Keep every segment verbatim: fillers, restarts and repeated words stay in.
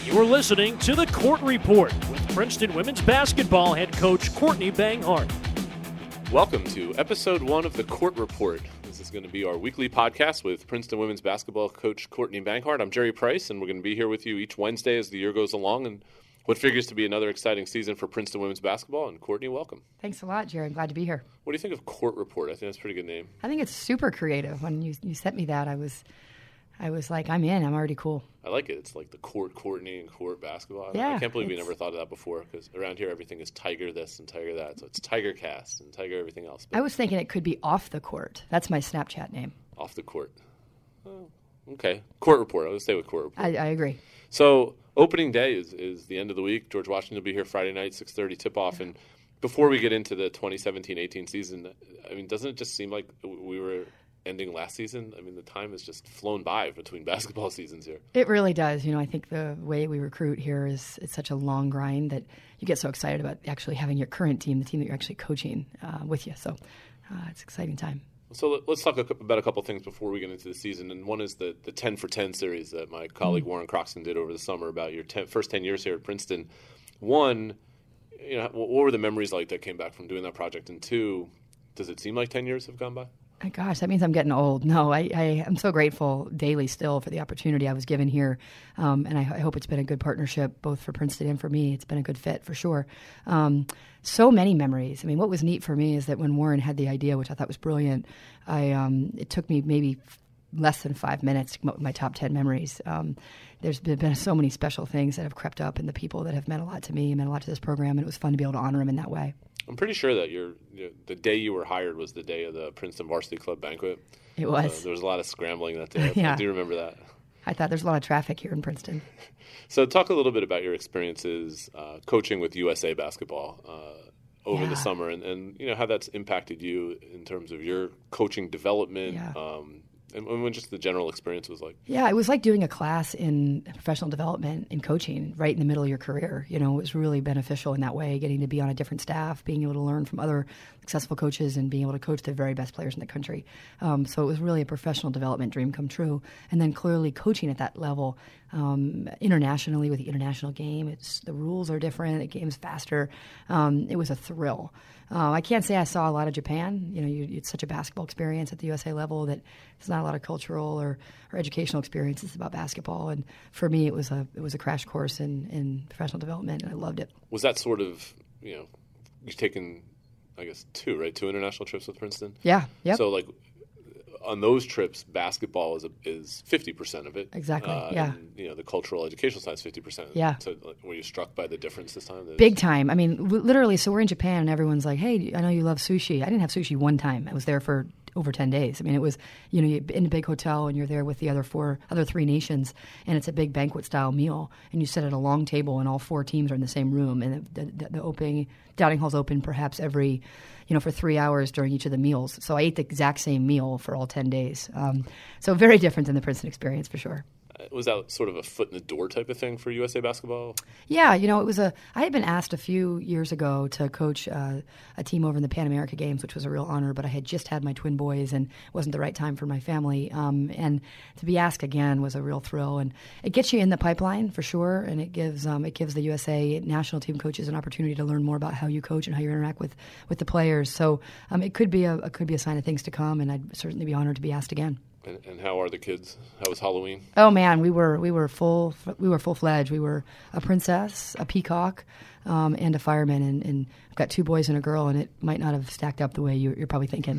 You're listening to The Court Report with Princeton women's basketball head coach Courtney Banghart. Welcome to episode one of The Court Report. This is going to be our weekly podcast with Princeton women's basketball coach Courtney Banghart. I'm Jerry Price, and we're going to be here with you each Wednesday as the year goes along and what figures to be another exciting season for Princeton women's basketball. And Courtney, welcome. Thanks a lot, Jerry. I'm glad to be here. What do you think of Court Report? I think that's a pretty good name. I think it's super creative. When you, you sent me that, I was I was like, I'm in. I'm already cool. I like it. It's like the Court Courtney and Court basketball. Yeah, I can't believe we never thought of that before, because around here everything is Tiger this and Tiger that. So it's Tiger Cast and Tiger everything else. But I was thinking it could be Off the Court. That's my Snapchat name. Off the Court. Oh, okay. Court Report. I'll stay with Court Report. I, I agree. So opening day is, is the end of the week. George Washington will be here Friday night, six thirty tip-off. And before we get into the twenty seventeen eighteen season, I mean, doesn't it just seem like we were ending last season? I mean, the time has just flown by between basketball seasons here. It really does. You know, I think the way we recruit here is it's such a long grind that you get so excited about actually having your current team, the team that you're actually coaching, uh, with you. So uh, it's an exciting time. So let's talk about a couple things before we get into the season. And one is the, the ten for ten series that my colleague mm-hmm. Warren Croxton did over the summer about your ten, first ten years here at Princeton. One, you know, what were the memories like that came back from doing that project? And two, does it seem like ten years have gone by? Oh, gosh, that means I'm getting old. No, I, I am so grateful daily still for the opportunity I was given here. Um, and I, I hope it's been a good partnership both for Princeton and for me. It's been a good fit for sure. Um, so many memories. I mean, what was neat for me is that when Warren had the idea, which I thought was brilliant, I um, it took me maybe less than five minutes to come up with my top ten memories. Um, there's been, been so many special things that have crept up and the people that have meant a lot to me, meant a lot to this program, and it was fun to be able to honor them in that way. I'm pretty sure that you're, you know, the day you were hired was the day of the Princeton Varsity Club banquet. It was. Uh, there was a lot of scrambling that day. Yeah. I do remember that. I thought there's a lot of traffic here in Princeton. So talk a little bit about your experiences uh, coaching with U S A Basketball uh, over yeah. the summer and, and you know how that's impacted you in terms of your coaching development yeah. um, and, and what just the general experience was like. Yeah, it was like doing a class in professional development and coaching right in the middle of your career. You know, it was really beneficial in that way, getting to be on a different staff, being able to learn from other successful coaches and being able to coach the very best players in the country. Um, so it was really a professional development dream come true. And then clearly coaching at that level um, internationally with the international game. It's the rules are different. The game's faster. Um, it was a thrill. Uh, I can't say I saw a lot of Japan. You know, you, it's such a basketball experience at the U S A level that there's not a lot of cultural or, or educational experiences about basketball. And for me, it was a it was a crash course in, in professional development, and I loved it. Was that sort of, you know, you've taken, I guess, two, right? Two international trips with Princeton? Yeah, yeah. So, like, on those trips, basketball is a, is fifty percent of it. Exactly, uh, yeah. And, you know, the cultural educational side is fifty percent. Yeah. So like, were you struck by the difference this time? There's... Big time. I mean, w- literally, so we're in Japan and everyone's like, hey, I know you love sushi. I didn't have sushi one time. I was there for over ten days. I mean, it was, you know, you're in a big hotel and you're there with the other four, other three nations, and it's a big banquet-style meal, and you sit at a long table and all four teams are in the same room, and the, the, the opening, dining hall's open perhaps every, you know, for three hours during each of the meals. So I ate the exact same meal for all ten days. Um, so very different than the Princeton experience for sure. Was that sort of a foot in the door type of thing for U S A Basketball? Yeah, you know, it was a. I had been asked a few years ago to coach uh, a team over in the Pan America Games, which was a real honor. But I had just had my twin boys, and it wasn't the right time for my family. Um, and to be asked again was a real thrill, and it gets you in the pipeline for sure. And it gives um, it gives the U S A national team coaches an opportunity to learn more about how you coach and how you interact with, with the players. So um, it could be a it could be a sign of things to come, and I'd certainly be honored to be asked again. And, and how are the kids? How was Halloween? Oh man, we were we were full we were full fledged. We were a princess, a peacock, um, and a fireman, and, and I've got two boys and a girl, and it might not have stacked up the way you're, you're probably thinking.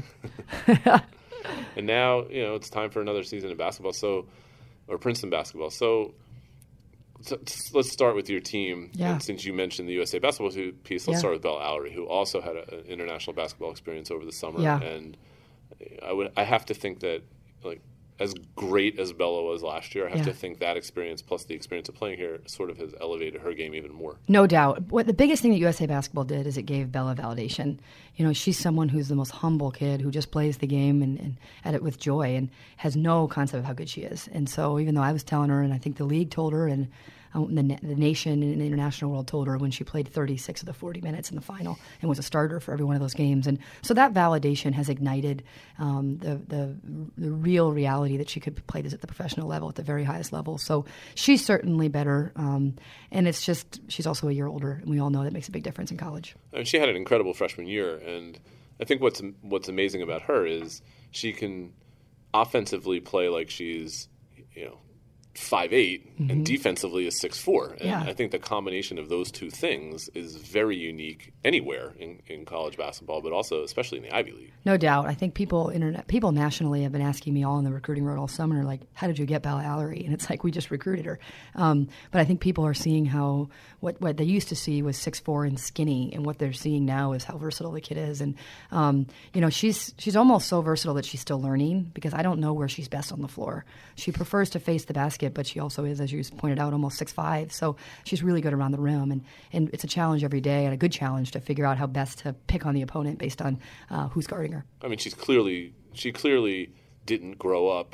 And now you know it's time for another season of basketball. So, or Princeton basketball. So, so let's start with your team. Yeah. And since you mentioned the U S A basketball piece, let's yeah. start with Bella Alarie, who also had a, an international basketball experience over the summer. Yeah. And I would I have to think that. Like as great as Bella was last year, I have yeah. to think that experience plus the experience of playing here sort of has elevated her game even more. No doubt. What the biggest thing that U S A Basketball did is it gave Bella validation. You know, she's someone who's the most humble kid who just plays the game and, and at it with joy and has no concept of how good she is. And so even though I was telling her, and I think the league told her, and um, the, the nation and the international world told her when she played thirty-six of the forty minutes in the final and was a starter for every one of those games. And so that validation has ignited um, the, the the real reality that she could play this at the professional level, at the very highest level. So she's certainly better. Um, and it's just, she's also a year older, and we all know that makes a big difference in college. I mean, she had an incredible freshman year, and I think what's what's amazing about her is she can offensively play like she's, you know, five eight, mm-hmm. and defensively is six four. And yeah. I think the combination of those two things is very unique anywhere in, in college basketball, but also especially in the Ivy League. No doubt. I think people internet people nationally have been asking me all on the recruiting road all summer, like, how did you get Bella Alarie? And it's like, we just recruited her. Um, but I think people are seeing how what, what they used to see was six four and skinny, and what they're seeing now is how versatile the kid is. And, um, you know, she's she's almost so versatile that she's still learning, because I don't know where she's best on the floor. She prefers to face the basket, but she also is, as you pointed out, almost six five. So she's really good around the rim. And, and it's a challenge every day, and a good challenge to figure out how best to pick on the opponent based on uh, who's guarding her. I mean, she's clearly she clearly didn't grow up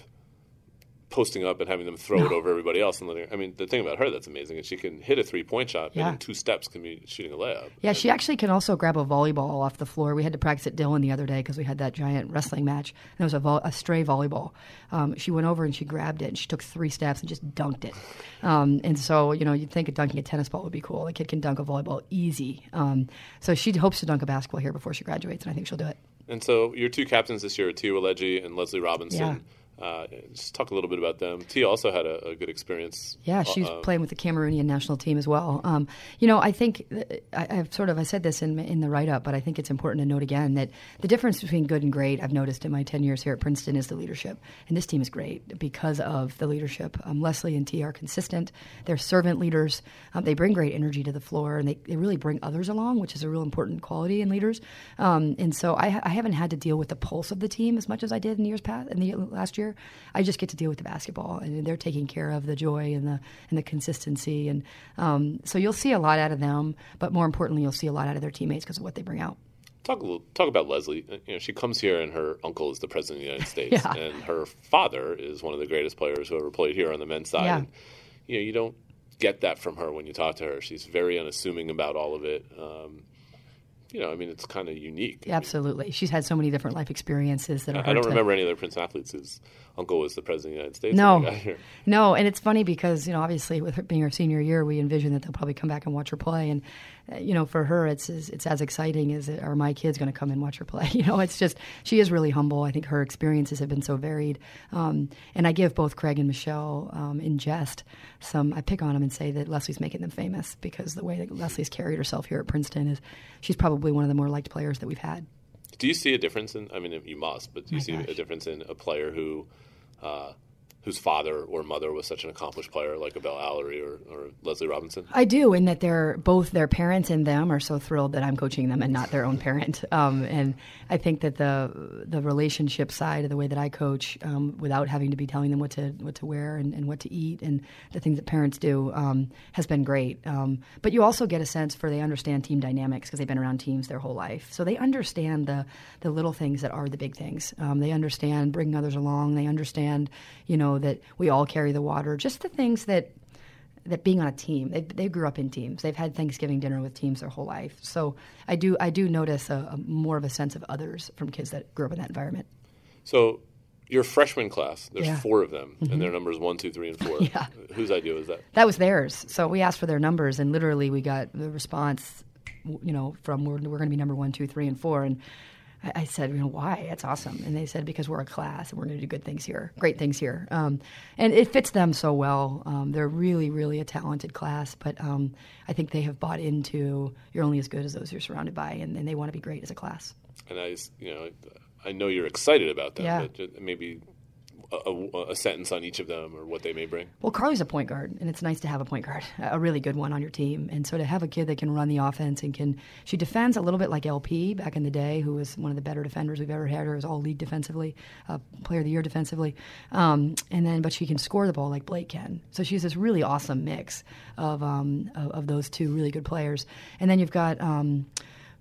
posting up and having them throw no. it over everybody else. And letting, I mean, the thing about her that's amazing is she can hit a three-point shot, yeah. and in two steps can be shooting a layup. Yeah, and she actually can also grab a volleyball off the floor. We had to practice at Dillon the other day because we had that giant wrestling match. And it was a, vo- a stray volleyball. Um, she went over and she grabbed it, and she took three steps and just dunked it. Um, and so, you know, you'd think dunking a tennis ball would be cool. The kid can dunk a volleyball easy. Um, so she hopes to dunk a basketball here before she graduates, and I think she'll do it. And so your two captains this year are Tia Waleji and Leslie Robinson. Yeah. Uh, just talk a little bit about them. Tia also had a, a good experience. Yeah, she's uh, playing with the Cameroonian national team as well. Um, you know, I think I, I've sort of I said this in in the write up, but I think it's important to note again that the difference between good and great, I've noticed in my ten years here at Princeton, is the leadership. And this team is great because of the leadership. Um, Leslie and Tia are consistent. They're servant leaders. Um, they bring great energy to the floor, and they, they really bring others along, which is a real important quality in leaders. Um, and so I, I haven't had to deal with the pulse of the team as much as I did in the years past, in the last year. I just get to deal with the basketball, and they're taking care of the joy and the and the consistency, and um, so you'll see a lot out of them. But more importantly, you'll see a lot out of their teammates because of what they bring out. Talk a little, talk about Leslie. You know, she comes here, and her uncle is the president of the United States, yeah. and her father is one of the greatest players who ever played here on the men's side. Yeah. And, you know, you don't get that from her when you talk to her. She's very unassuming about all of it. Um, You know, I mean, it's kind of unique. Absolutely. She's had so many different life experiences that are I hard don't to... remember any other Princeton athletes whose uncle was the president of the United States. No, no, and it's funny because, you know, obviously with her being her senior year, we envision that they'll probably come back and watch her play. And, uh, you know, for her, it's it's as exciting as, are my kids going to come and watch her play? You know, it's just, she is really humble. I think her experiences have been so varied. Um, and I give both Craig and Michelle, um, in jest, some, I pick on them and say that Leslie's making them famous because the way that Leslie's carried herself here at Princeton is, she's probably one of the more liked players that we've had. Do you see a difference in, I mean, you must, but do you My see gosh. a difference in a player who, uh, whose father or mother was such an accomplished player like a Bella Alarie or, or Leslie Robinson? I do, in that they're both their parents and them are so thrilled that I'm coaching them and not their own parent. Um, and I think that the the relationship side of the way that I coach, um, without having to be telling them what to what to wear and, and what to eat and the things that parents do, um, has been great. Um, but you also get a sense for they understand team dynamics because they've been around teams their whole life. So they understand the the little things that are the big things. Um, they understand bringing others along. They understand, you know, that we all carry the water. Just the things that that being on a team, they they grew up in teams. They've had Thanksgiving dinner with teams their whole life. So I do I do notice a, a more of a sense of others from kids that grew up in that environment. So your freshman class, there's Yeah. four of them, Mm-hmm. and their numbers one, two, three, and four. Yeah. Whose idea was that? That was theirs. So we asked for their numbers, and literally we got the response, you know, from we're, we're going to be number one, two, three, and four. And I, I said, you know, why? That's awesome. And they said, because we're a class and we're going to do good things here, great things here. Um, and it fits them so well. Um, they're really, really a talented class, but um, I think they have bought into you're only as good as those you're surrounded by, and, and they want to be great as a class. And I, you know, I know you're excited about them, Yeah. but just maybe a, a, a sentence on each of them or what they may bring. Well, Carly's a point guard, and it's nice to have a point guard, a really good one on your team. And so to have a kid that can run the offense and can, she defends a little bit like L P back in the day, who was one of the better defenders we've ever had. Her was all league defensively, uh, player of the year defensively. Um, and then, but she can score the ball like Blake can. So she's this really awesome mix of um, of, of those two really good players. And then you've got. Um,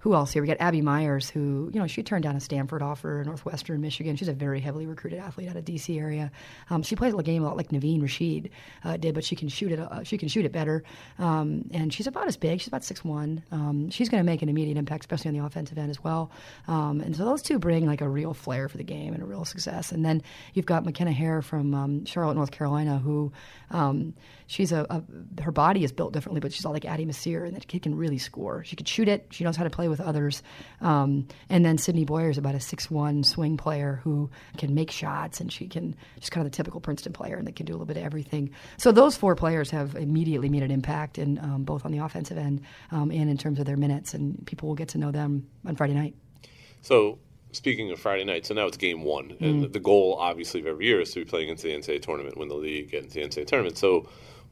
who else here? We got Abby Myers, who, you know, she turned down a Stanford offer, Northwestern Michigan. She's a very heavily recruited athlete out of D C area. Um, she plays the game a lot like Naveen Rashid uh, did, but she can shoot it. Uh, she can shoot it better, um, and she's about as big. She's about six one. Um, she's going to make an immediate impact, especially on the offensive end as well. Um, and so those two bring like a real flair for the game and a real success. And then you've got McKenna Hare from um, Charlotte, North Carolina, who um, she's a, a her body is built differently, but she's all like Addie Messier, and that kid can really score. She can shoot it. She knows how to play with others. Um, and then Sydney Boyer is about a six one swing player who can make shots, and she can just kind of the typical Princeton player, and that can do a little bit of everything. So those four players have immediately made an impact, in um, both on the offensive end um, and in terms of their minutes, and people will get to know them on Friday night. So speaking of Friday night, so now it's game one, and mm. the goal obviously of every year is to be playing into the N C double A tournament, win the league, get into the N C double A tournament. So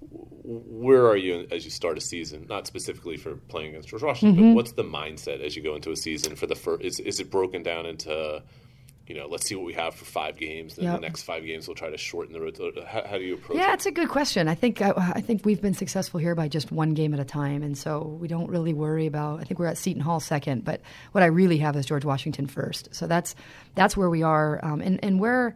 where are you as you start a season? Not specifically for playing against George Washington, mm-hmm. but what's the mindset as you go into a season for the first? Is, is it broken down into, you know, let's see what we have for five games, and yep. the next five games we'll try to shorten the road? How, how do you approach yeah, it? Yeah, it's a good question. I think I, I think we've been successful here by just one game at a time, and so we don't really worry about. I think we're at Seton Hall second, but what I really have is George Washington first. So that's that's where we are, um, and and where.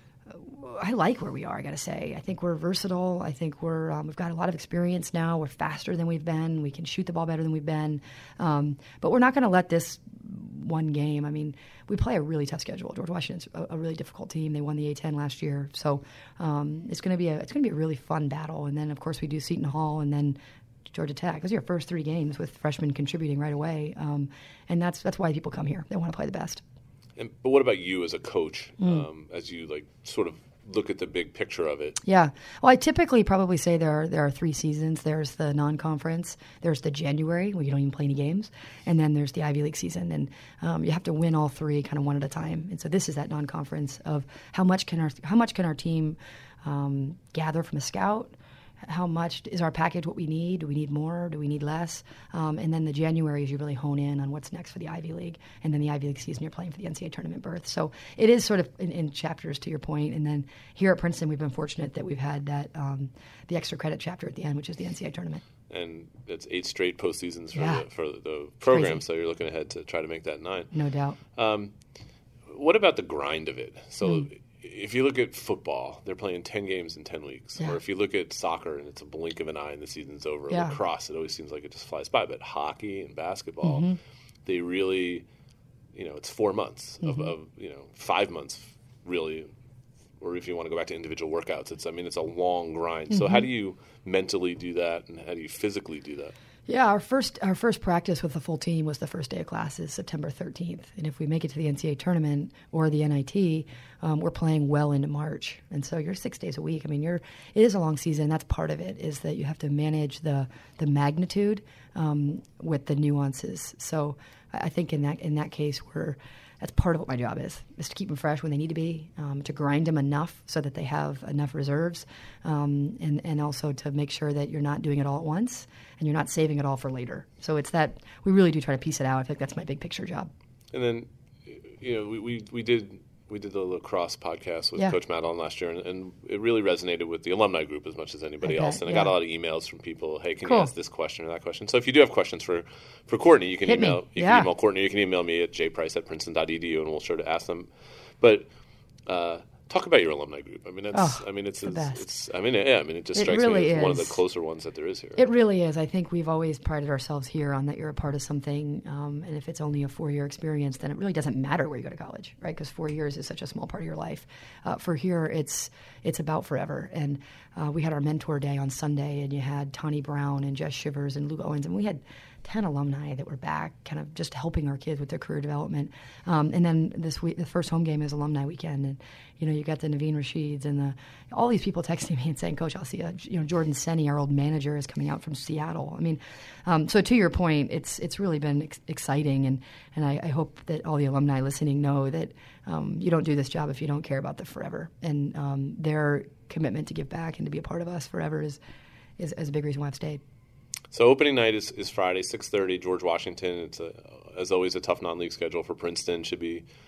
I like where we are, I got to say. I think we're versatile. I think we're um, we've got a lot of experience now. We're faster than we've been. We can shoot the ball better than we've been. Um, but we're not going to let this one game. I mean, we play a really tough schedule. George Washington's a, a really difficult team. They won the A ten last year, so um, it's going to be a it's going to be a really fun battle. And then, of course, we do Seton Hall, and then Georgia Tech. Those are your first three games with freshmen contributing right away, um, and that's that's why people come here. They want to play the best. And, but what about you as a coach, mm. um, as you like sort of look at the big picture of it? Yeah. Well, I typically probably say there are, there are three seasons. There's the non-conference, there's the January where you don't even play any games, and then there's the Ivy League season. And um, you have to win all three kind of one at a time. And so this is that non-conference of how much can our how much can our team um, gather from a scout? How much is our package what we need? Do we need more? Do we need less? Um, and then the January is you really hone in on what's next for the Ivy League. And then the Ivy League season, you're playing for the N C double A tournament berth. So it is sort of in, in chapters, to your point. And then here at Princeton, we've been fortunate that we've had that um, the extra credit chapter at the end, which is the N C double A tournament. And it's eight straight postseasons for, yeah. the, for the program, so you're looking ahead to try to make that nine. No doubt. Um, what about the grind of it? So mm. if you look at football, they're playing ten games in ten weeks. Yeah. Or if you look at soccer and it's a blink of an eye and the season's over. Yeah. Lacrosse, it always seems like it just flies by. But hockey and basketball, mm-hmm. they really, you know, it's four months mm-hmm. of, of, you know, five months really. Or if you want to go back to individual workouts, it's, I mean, it's a long grind. Mm-hmm. So how do you mentally do that, and how do you physically do that? Yeah, our first our first practice with the full team was the first day of classes, September thirteenth. And if we make it to the N C double A tournament or the N I T, um, we're playing well into March. And so you're six days a week. I mean, you're it is a long season. That's part of it, is that you have to manage the the magnitude um, with the nuances. So I think in that in that case, we're that's part of what my job is, is to keep them fresh when they need to be, um, to grind them enough so that they have enough reserves, um, and, and also to make sure that you're not doing it all at once and you're not saving it all for later. So it's that we really do try to piece it out. I think that's my big picture job. And then, you know, we, we, we did we did the lacrosse podcast with yeah. Coach Matt on last year, and, and it really resonated with the alumni group as much as anybody I else. bet, And I yeah. got a lot of emails from people, hey, can cool. you ask this question or that question? So if you do have questions for, for Courtney, you can Hit email me. you yeah. can email Courtney, you can email me at j price at princeton dot e d u, and we'll sure to ask them. But uh, talk about your alumni group. I mean, it's oh, I mean it's the it's, best. it's I mean yeah, I mean it just It strikes really me as is. one of the closer ones that there is here. It really is. I think we've always prided ourselves here on that you're a part of something, um, and if it's only a four-year experience, then it really doesn't matter where you go to college, right? Because four years is such a small part of your life. Uh, for here, it's it's about forever. And uh, we had our mentor day on Sunday, and you had Tawny Brown and Jess Shivers and Luke Owens, and we had ten alumni that were back, kind of just helping our kids with their career development. Um, and then this week, the first home game is alumni weekend, and you know you got the Naveen Rashids and the all these people texting me and saying, "Coach, I'll see you." You know, Jordan Senni, our old manager, is coming out from Seattle. I mean, um, so to your point, it's it's really been ex- exciting, and and I, I hope that all the alumni listening know that um, you don't do this job if you don't care about the forever, and um, their commitment to give back and to be a part of us forever is is, is a big reason why I've stayed. So opening night is, is Friday, six thirty, George Washington. It's, a, as always, a tough non-league schedule for Princeton. Should be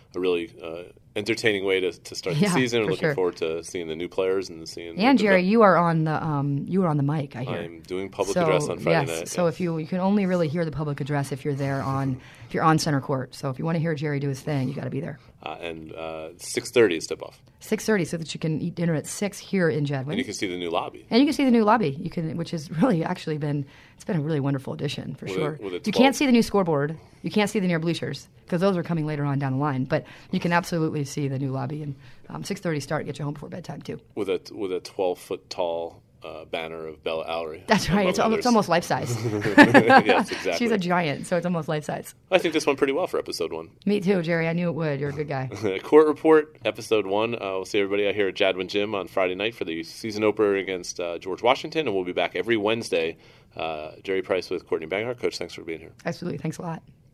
a really uh, entertaining way to, to start the Yeah, season. for Looking sure. forward to seeing the new players and seeing. And the Jerry, develop- you are on the um, you are on the mic. I hear. I'm doing public so, address on Friday yes, night. So yes. if you you can only really hear the public address if you're there on if you're on center court. So if you want to hear Jerry do his thing, you got to be there. Uh, and uh, six thirty is tip off, Six thirty, so that you can eat dinner at six here in Jedwin. and you can see the new lobby. And you can see the new lobby. You can, which has really actually been it's been a really wonderful addition for With a- sure. with a You twelve can't see the new scoreboard. You can't see the near bleachers because those are coming later on down the line. But you can absolutely see the new lobby. And um, six thirty start. Get you home before bedtime too. With a with a twelve foot tall uh, banner of Bella Allery. That's right. It's, al- it's almost life size. Yes, exactly. She's a giant, so it's almost life size. I think this went pretty well for episode one. Me too, Jerry. I knew it would. You're a good guy. Court Report, episode one. Uh, we'll see everybody out here at Jadwin Gym on Friday night for the season opener against uh, George Washington, and we'll be back every Wednesday. Uh, Jerry Price with Courtney Banghart. Coach, thanks for being here. Absolutely. Thanks a lot.